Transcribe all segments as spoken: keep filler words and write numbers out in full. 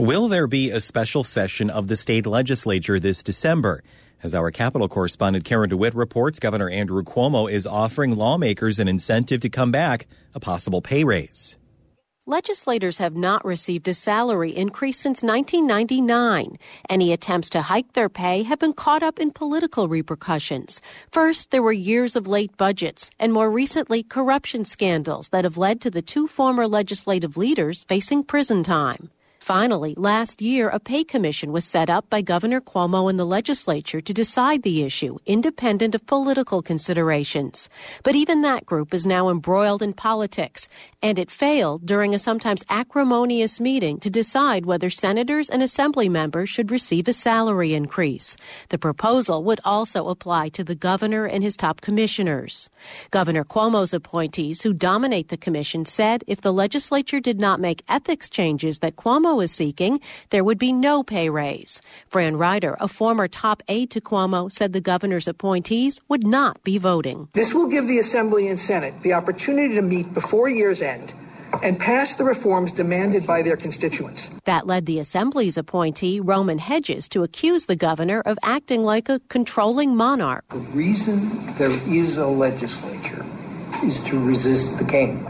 Will there be a special session of the state legislature this December? As our Capitol correspondent Karen DeWitt reports, Governor Andrew Cuomo is offering lawmakers an incentive to come back, a possible pay raise. Legislators have not received a salary increase since nineteen ninety-nine. Any attempts to hike their pay have been caught up in political repercussions. First, there were years of late budgets, and more recently, corruption scandals that have led to the two former legislative leaders facing prison time. Finally, last year, a pay commission was set up by Governor Cuomo and the legislature to decide the issue, independent of political considerations. But even that group is now embroiled in politics, and it failed during a sometimes acrimonious meeting to decide whether senators and assembly members should receive a salary increase. The proposal would also apply to the governor and his top commissioners. Governor Cuomo's appointees, who dominate the commission, said if the legislature did not make ethics changes that Cuomo is seeking, there would be no pay raise. Fran Ryder, a former top aide to Cuomo, said the governor's appointees would not be voting. This will give the Assembly and Senate the opportunity to meet before year's end and pass the reforms demanded by their constituents. That led the Assembly's appointee, Roman Hedges, to accuse the governor of acting like a controlling monarch. The reason there is a legislature is to resist the king.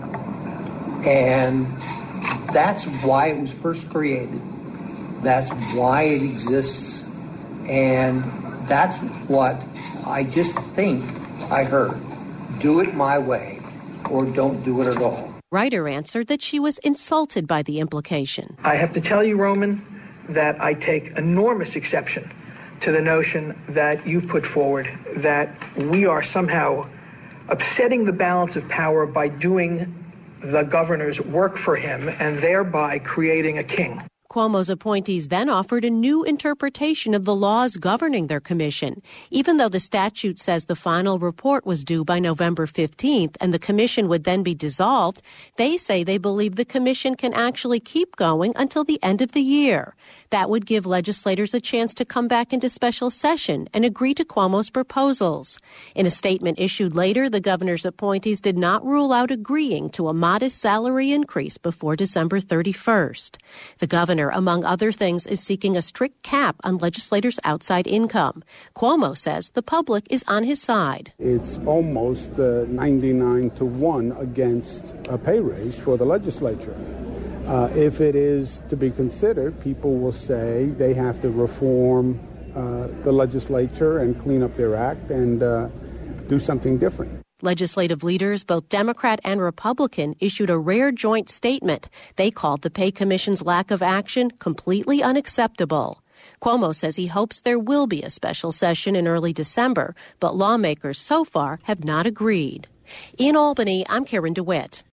And that's why it was first created. That's why it exists. And that's what I just think I heard. Do it my way or don't do it at all. Ryder answered that she was insulted by the implication. I have to tell you, Roman, that I take enormous exception to the notion that you've put forward that we are somehow upsetting the balance of power by doing the governor's work for him and thereby creating a king. Cuomo's appointees then offered a new interpretation of the laws governing their commission. Even though the statute says the final report was due by November fifteenth and the commission would then be dissolved, they say they believe the commission can actually keep going until the end of the year. That would give legislators a chance to come back into special session and agree to Cuomo's proposals. In a statement issued later, the governor's appointees did not rule out agreeing to a modest salary increase before December thirty-first. The governor, among other things, is seeking a strict cap on legislators' outside income. Cuomo says the public is on his side. It's almost uh, ninety-nine to one against a pay raise for the legislature. Uh, if it is to be considered, people will say they have to reform uh, the legislature and clean up their act and uh, do something different. Legislative leaders, both Democrat and Republican, issued a rare joint statement. They called the Pay Commission's lack of action completely unacceptable. Cuomo says he hopes there will be a special session in early December, but lawmakers so far have not agreed. In Albany, I'm Karen DeWitt.